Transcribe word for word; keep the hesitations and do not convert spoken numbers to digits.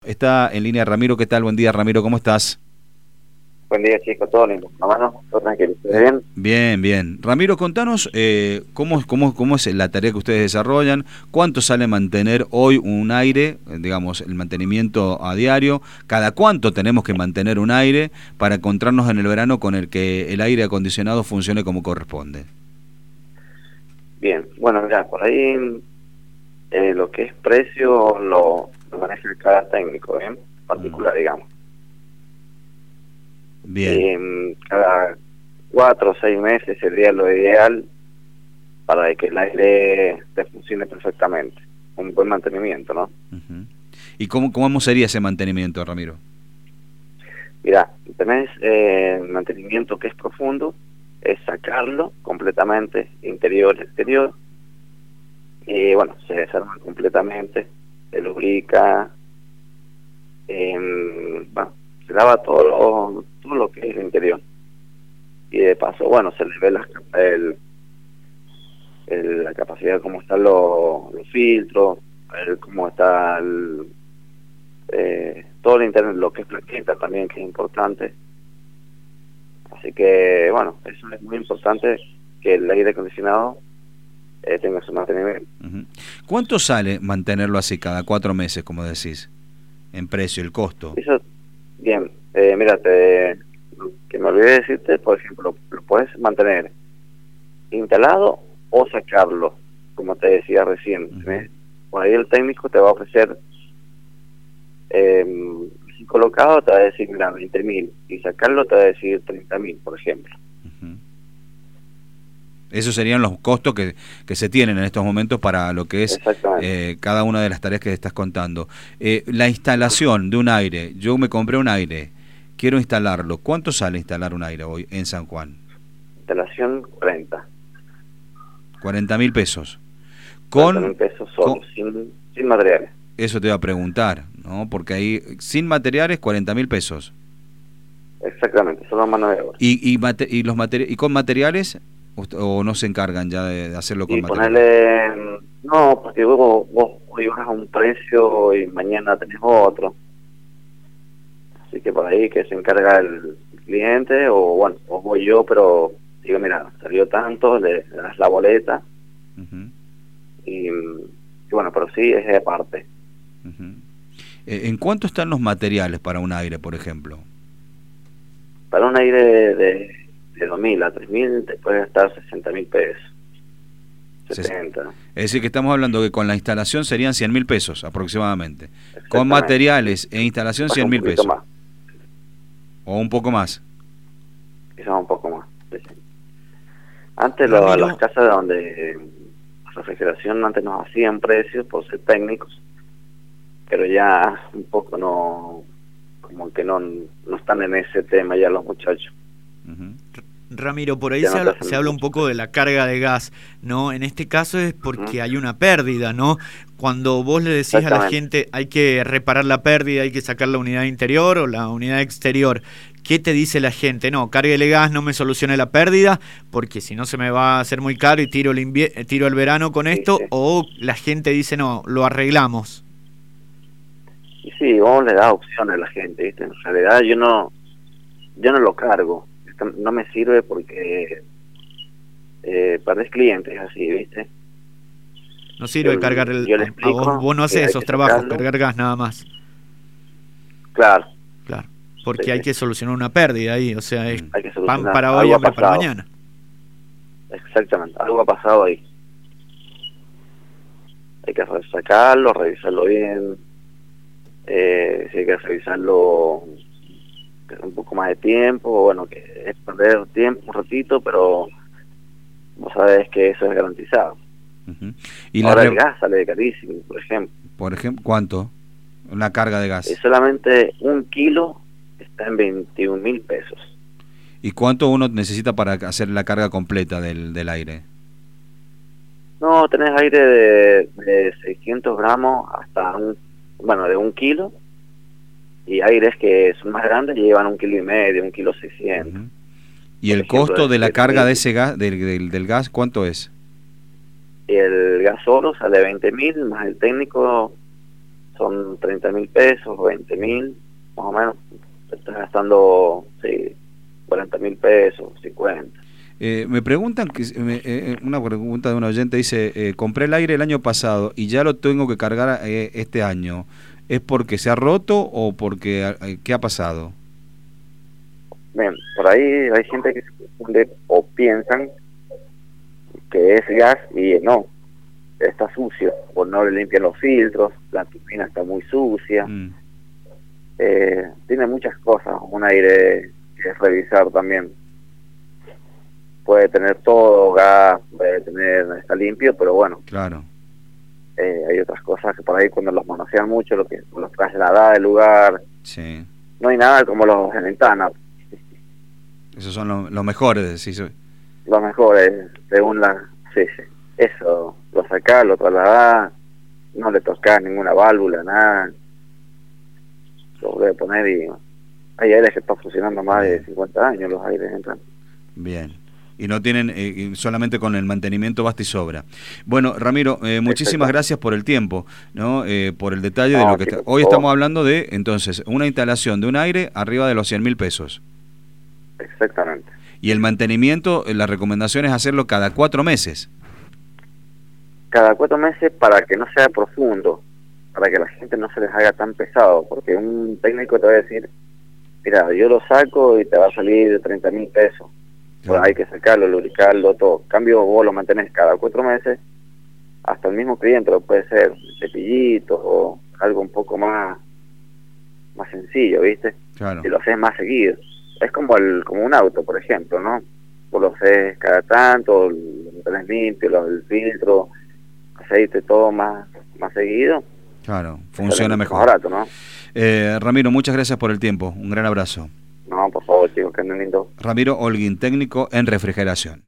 Está en línea Ramiro. ¿Qué tal? Buen día, Ramiro, ¿cómo estás? Buen día, chicos, todo lindo. Hermano, todo tranquilo. ¿Ustedes bien? Bien, bien. Ramiro, contanos eh, cómo, cómo, cómo es la tarea que ustedes desarrollan, cuánto sale mantener hoy un aire, digamos, el mantenimiento a diario, cada cuánto tenemos que mantener un aire para encontrarnos en el verano con el que el aire acondicionado funcione como corresponde. Bien, bueno, mira, por ahí eh, lo que es precio lo, lo maneja cada técnico, ¿bien? Particular, mm. digamos. Bien. Eh, cada cuatro o seis meses sería lo ideal para que el aire te funcione perfectamente. Un buen mantenimiento, ¿no? Uh-huh. ¿Y cómo, cómo sería ese mantenimiento, Ramiro? Mira, tenés eh, mantenimiento que es profundo, es sacarlo completamente, interior, exterior, y bueno, se desarma completamente, se lubrica, eh, bueno, se lava todo lo, todo lo que es el interior, y de paso, bueno, se le ve la, el, el, la capacidad, cómo están los, los filtros, el, cómo está el, eh, todo el internet, lo que es plaqueta también, que es importante. Así que, bueno, eso es muy importante, que el aire acondicionado eh, tenga su mantenimiento. Uh-huh. ¿Cuánto sale mantenerlo así cada cuatro meses, como decís, en precio, el costo? Eso, bien, eh, mira, te, que me olvidé decirte, por ejemplo, lo, lo puedes mantener instalado o sacarlo, como te decía recién. Uh-huh. Por ahí el técnico te va a ofrecer, eh, si colocado te va a decir, mira, veinte mil, y sacarlo te va a decir treinta mil, por ejemplo. Uh-huh. Esos serían los costos que, que se tienen en estos momentos para lo que es eh, cada una de las tareas que estás contando. Eh, la instalación de un aire, yo me compré un aire, quiero instalarlo. ¿Cuánto sale instalar un aire hoy en San Juan? Instalación cuarenta. cuarenta mil pesos. Con, cuarenta mil pesos solo, con, sin, sin materiales. Eso te iba a preguntar, ¿no? Porque ahí, sin materiales, cuarenta mil pesos. Exactamente, solo mano de obra. ¿Y, y, mate, y, los materi y con materiales? ¿O no se encargan ya de, de hacerlo con y materiales? Ponerle, no, porque vos, vos hoy vas a un precio y mañana tenés otro. Así que por ahí que se encarga el cliente, o bueno, o voy yo, pero digo, mira, salió tanto, le, le das la boleta. Uh-huh. y, y bueno, pero sí es de aparte. Uh-huh. eh, ¿En cuánto están los materiales para un aire, por ejemplo? Para un aire de, de, de dos mil a tres mil te puede gastar sesenta mil pesos. setenta. Es decir, que estamos hablando que con la instalación serían cien mil pesos aproximadamente. Con materiales e instalación cien mil pesos. Más. O un poco más. Quizás un poco más. Sí. Antes lo, las casas donde la refrigeración antes nos hacían precios por ser técnicos, pero ya un poco no, como que no, no están en ese tema ya los muchachos. Uh-huh. Ramiro, por ahí se, habla, se habla un poco de la carga de gas, ¿no? En este caso es porque uh-huh. hay una pérdida, ¿no? Cuando vos le decís a la gente hay que reparar la pérdida, hay que sacar la unidad interior o la unidad exterior, ¿qué te dice la gente? No, cárguele gas, no me solucione la pérdida, porque si no se me va a hacer muy caro y tiro el, invie- tiro el verano con esto, sí, sí. O la gente dice, no, lo arreglamos. Y sí, vos le das opciones a la gente, ¿viste? En realidad yo no, yo no lo cargo. No me sirve porque eh, perdés clientes así, ¿viste? No sirve yo, cargar el... Yo le explico, a vos, vos no haces esos trabajos, sacarlo. Cargar gas nada más. Claro. Claro, porque sí, sí. hay que solucionar una pérdida ahí, o sea, es pan pan para hoy, hambre para mañana. Exactamente, algo ha pasado ahí. Hay que sacarlo, revisarlo bien, eh, si hay que revisarlo un poco más de tiempo, bueno, que es perder tiempo un ratito, pero vos sabés que eso es garantizado. Uh-huh. ¿Y ahora la re... el gas sale carísimo, por ejemplo. Por ejemplo, ¿cuánto? Una carga de gas. Es solamente un kilo está en veintiún mil pesos. ¿Y cuánto uno necesita para hacer la carga completa del, del aire? No, tenés aire de, de seiscientos gramos hasta un, bueno, de un kilo. Y aires que son más grandes llevan un kilo y medio, un kilo seiscientos. Uh-huh. ¿Y el ejemplo, costo de la carga de ese gas, del, del, del gas, cuánto es? El gas solo sale veinte mil, más el técnico son treinta mil pesos, veinte mil, más o menos. Te estás gastando, sí, cuarenta mil pesos, cincuenta. Eh, me preguntan, que eh, una pregunta de un oyente dice, eh, compré el aire el año pasado y ya lo tengo que cargar eh, este año. ¿Es porque se ha roto o porque eh, qué ha pasado? Bien, por ahí hay gente que se confunde o piensan que es gas y no, está sucio, o no le limpian los filtros, la turbina está muy sucia. Mm. Eh, tiene muchas cosas, un aire que es revisar también. Puede tener todo, gas, puede tener, está limpio, pero bueno. Claro. Eh, hay otras cosas que por ahí cuando los manosean mucho, lo que los traslada del lugar. Sí. No hay nada como los de ventana. Esos son los, los mejores, sí. Los mejores, según la... Sí, sí. Eso, lo sacás, lo trasladás, no le tocás ninguna válvula, nada. Lo voy a poner y... Hay aires que están funcionando más de cincuenta años, los aires entran. Bien. Y no tienen, eh, solamente con el mantenimiento basta y sobra. Bueno, Ramiro, eh, muchísimas gracias por el tiempo, ¿no? Eh, por el detalle no, de lo que está. Hoy estamos hablando de, entonces, una instalación de un aire arriba de los cien mil pesos. Exactamente. Y el mantenimiento, la recomendación es hacerlo cada cuatro meses. Cada cuatro meses para que no sea profundo, para que la gente no se les haga tan pesado, porque un técnico te va a decir, mira, yo lo saco y te va a salir de treinta mil pesos. Pues hay que sacarlo, lubricarlo, todo. Cambio, vos lo mantenés cada cuatro meses, hasta el mismo cliente, lo puede ser un cepillito o algo un poco más más sencillo, ¿viste? Claro. Si lo haces más seguido. Es como el como un auto, por ejemplo, ¿no? Vos lo haces cada tanto, lo mantenés limpio, lo, el filtro, aceite, todo más, más seguido. Claro, funciona mejor. Más barato, ¿no? Eh, Ramiro, muchas gracias por el tiempo. Un gran abrazo. No, por favor, chicos, que anden lindo. Ramiro Holguín, técnico en refrigeración.